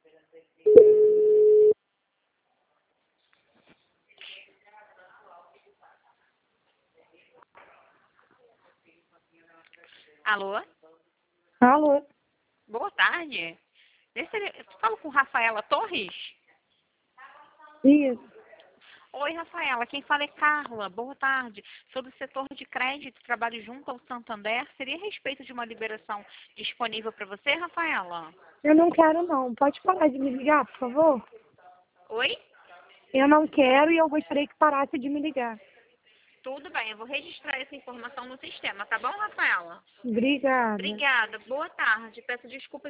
Alô? Alô? Boa tarde. Eu falo com Rafaela Torres? Isso. Oi, Rafaela. Quem fala é Carla. Boa tarde. Sobre o setor de crédito, trabalho junto ao Santander. Seria a respeito de uma liberação disponível para você, Rafaela? Eu não quero não. Pode parar de me ligar, por favor? Oi? Eu não quero e eu gostaria que parasse de me ligar. Tudo bem, eu vou registrar essa informação no sistema, tá bom, Rafaela? Obrigada. Obrigada. Boa tarde. Peço desculpas